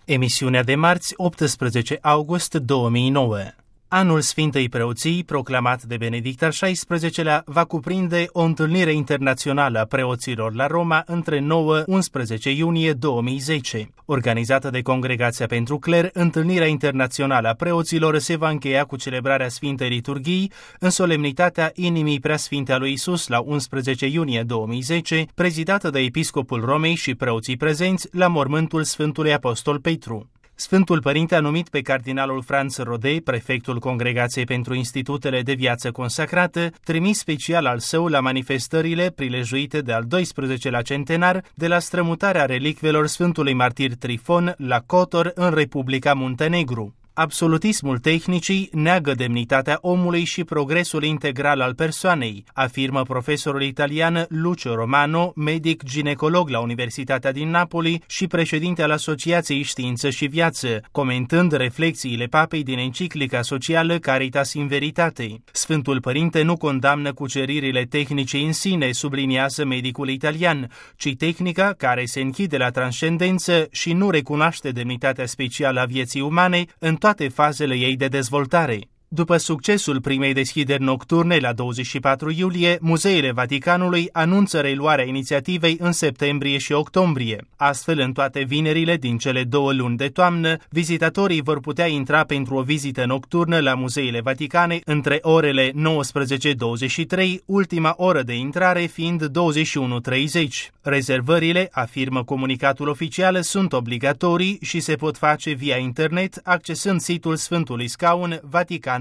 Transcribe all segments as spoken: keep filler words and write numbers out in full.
Emisiunea de marți, optsprezece august două mii nouă. Anul Sfintei Preoții, proclamat de Benedict al șaisprezecelea, va cuprinde o întâlnire internațională a preoților la Roma între nouă și unsprezece iunie două mii zece. Organizată de Congregația pentru Cler, întâlnirea internațională a preoților se va încheia cu celebrarea Sfintei Liturghii în solemnitatea Inimii Preasfinte a lui Isus la unsprezece iunie două mii zece, prezidată de episcopul Romei și preoții prezenți la mormântul Sfântului Apostol Petru. Sfântul Părinte a numit pe cardinalul Franz Rode, prefectul Congregației pentru Institutele de Viață Consacrată, trimis special al său la manifestările prilejuite de al doisprezecelea centenar de la strămutarea relicvelor Sfântului Martir Trifon la Kotor în Republica Muntenegru. Absolutismul tehnicii neagă demnitatea omului și progresul integral al persoanei, afirmă profesorul italian Lucio Romano, medic ginecolog la Universitatea din Napoli și președinte al Asociației Știință și Viață, comentând reflexiile papei din enciclica socială Caritas in Veritate. Sfântul Părinte nu condamnă cuceririle tehnice în sine, subliniază medicul italian, ci tehnica care se închide la transcendență și nu recunoaște demnitatea specială a vieții umane în toate fazele ei de dezvoltare. După succesul primei deschideri nocturne la douăzeci și patru iulie, muzeele Vaticanului anunță reluarea inițiativei în septembrie și octombrie. Astfel, în toate vinerile din cele două luni de toamnă, vizitatorii vor putea intra pentru o vizită nocturnă la muzeele Vaticane între orele nouăsprezece douăzeci și trei, ultima oră de intrare fiind douăzeci și unu treizeci. Rezervările, afirmă comunicatul oficial, sunt obligatorii și se pot face via internet, accesând site-ul Sfântului Scaun Vatican.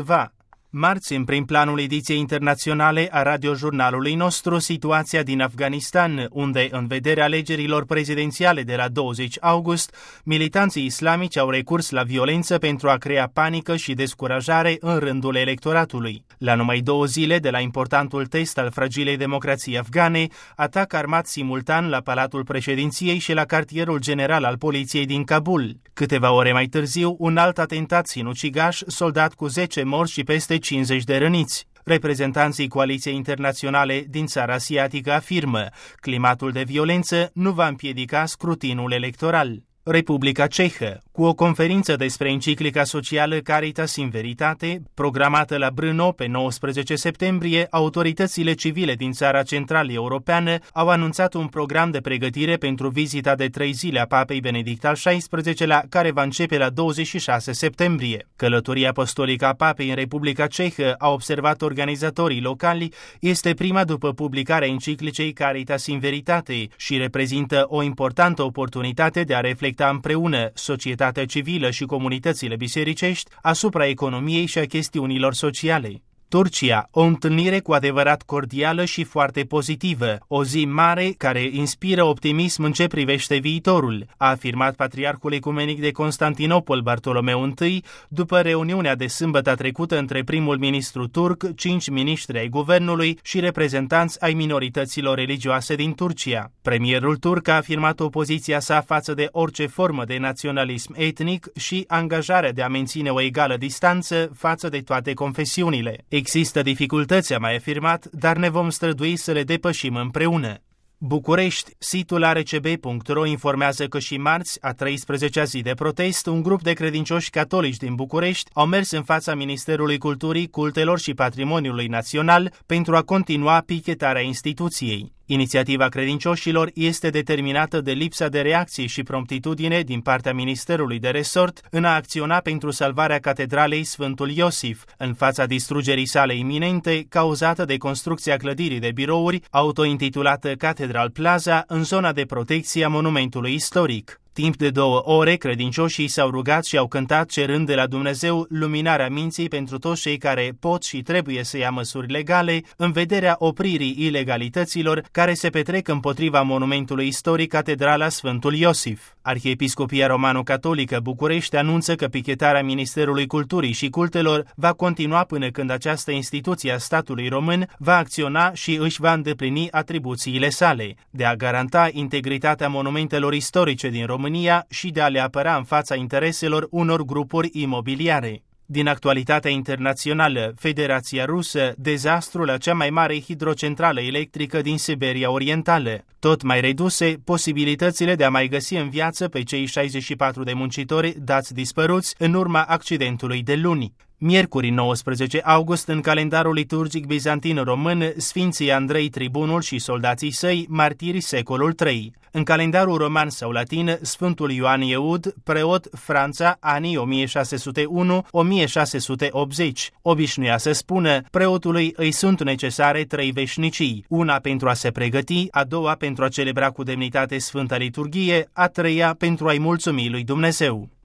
Marți, în prim planul ediției internaționale a radiojurnalului nostru, situația din Afganistan, unde, în vederea alegerilor prezidențiale de la douăzeci august, militanții islamici au recurs la violență pentru a crea panică și descurajare în rândul electoratului. La numai două zile de la importantul test al fragilei democrații afgane, atac armat simultan la Palatul Președinției și la cartierul general al poliției din Kabul. Câteva ore mai târziu, un alt atentat sinucigaș, soldat cu zece morți și peste cincizeci de răniți. Reprezentanții Coaliției Internaționale din țara asiatică afirmă: climatul de violență nu va împiedica scrutinul electoral. Republica Cehă, cu o conferință despre enciclica socială Caritas in Veritate, programată la Brno pe nouăsprezece septembrie, autoritățile civile din țara centrală europeană au anunțat un program de pregătire pentru vizita de trei zile a Papei Benedict al șaisprezecelea, care va începe la douăzeci și șase septembrie. Călătoria apostolică a Papei în Republica Cehă, a observat organizatorii locali, este prima după publicarea enciclicei Caritas in Veritate și reprezintă o importantă oportunitate de a reflecta împreună societatea civilă și comunitățile bisericești asupra economiei și a chestiunilor sociale. Turcia, o întâlnire cu adevărat cordială și foarte pozitivă, o zi mare care inspiră optimism în ce privește viitorul, a afirmat Patriarhul Ecumenic de Constantinopol Bartolomeu I după reuniunea de sâmbătă trecută între primul ministru turc, cinci miniștri ai guvernului și reprezentanți ai minorităților religioase din Turcia. Premierul turc a afirmat opoziția sa față de orice formă de naționalism etnic și angajarea de a menține o egală distanță față de toate confesiunile. Există dificultăți, a mai afirmat, dar ne vom strădui să le depășim împreună. București, site-ul a r c b punct r o informează că și marți, a treisprezecea zi de protest, un grup de credincioși catolici din București au mers în fața Ministerului Culturii, Cultelor și Patrimoniului Național pentru a continua pichetarea instituției. Inițiativa credincioșilor este determinată de lipsa de reacție și promptitudine din partea Ministerului de Resort în a acționa pentru salvarea Catedralei Sfântul Iosif, în fața distrugerii sale iminente cauzată de construcția clădirii de birouri autointitulată Catedral Plaza în zona de protecție a monumentului istoric. Timp de două ore, credincioșii s-au rugat și au cântat cerând de la Dumnezeu luminarea minții pentru toți cei care pot și trebuie să ia măsuri legale în vederea opririi ilegalităților care se petrec împotriva monumentului istoric Catedrala Sfântul Iosif. Arhiepiscopia Romano-Catolică București anunță că pichetarea Ministerului Culturii și Cultelor va continua până când această instituție a statului român va acționa și își va îndeplini atribuțiile sale, de a garanta integritatea monumentelor istorice din România și de a le apăra în fața intereselor unor grupuri imobiliare. Din actualitatea internațională, Federația Rusă, dezastrul la cea mai mare hidrocentrală electrică din Siberia Orientală. Tot mai reduse, posibilitățile de a mai găsi în viață pe cei șaizeci și patru de muncitori dați dispăruți în urma accidentului de luni. Miercuri nouăsprezece august, în calendarul liturgic bizantin-român, Sfinții Andrei Tribunul și soldații săi, martiri secolul trei. În calendarul roman sau latin, Sfântul Ioan Eud, preot, Franța, anii o mie șase sute unu - o mie șase sute optzeci. Obișnuia să spună, preotului îi sunt necesare trei veșnicii, una pentru a se pregăti, a doua pentru a celebra cu demnitate Sfânta Liturghie, a treia pentru a-i mulțumi lui Dumnezeu.